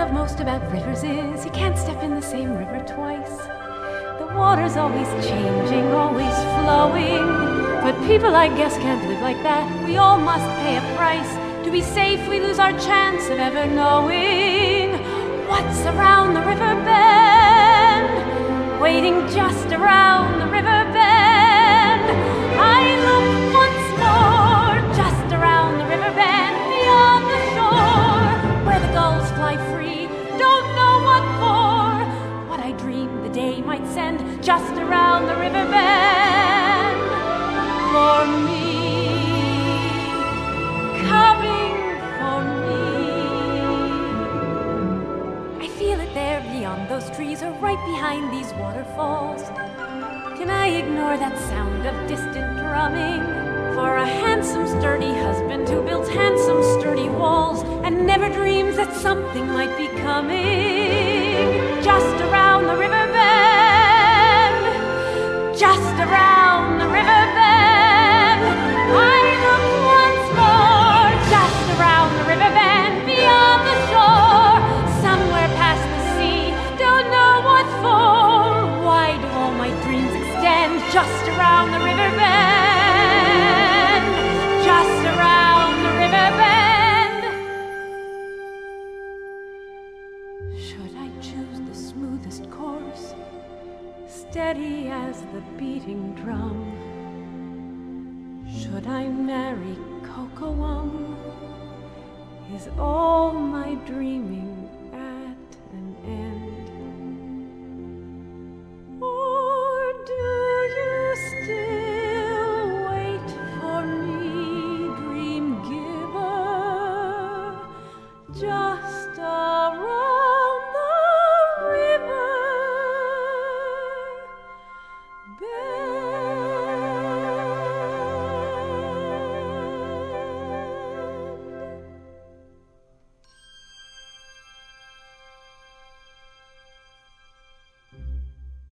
love most about rivers is you can't step in the same river twice. The water's always changing, always flowing. But people, I guess, can't live like that. We all must pay a price. To be safe, we lose our chance of ever knowing what's around the river bend, waiting just around the river bend. I look once more, just around the river bend, beyond the shore, where the gulls fly free, don't know what for. What I dream the day might send, just around the river bend, for me, coming for me. I feel it there beyond those trees, or right behind these waterfalls. Can I ignore that sound of distant drumming? For a handsome, sturdy husband who builds handsome, sturdy walls and never dreams that something might be coming. Just around the river bend, just around the river bend. I look once more, just around the river bend, beyond the shore, somewhere past the sea, don't know what for. Why do all my dreams extend just around the river bend, just around the river bend? Should I choose the smoothest course, steady as the beating drum? Should I marry Kocoum? Is all my dreaming at an end? Or do you still wait for me, dream giver, just around the river bend?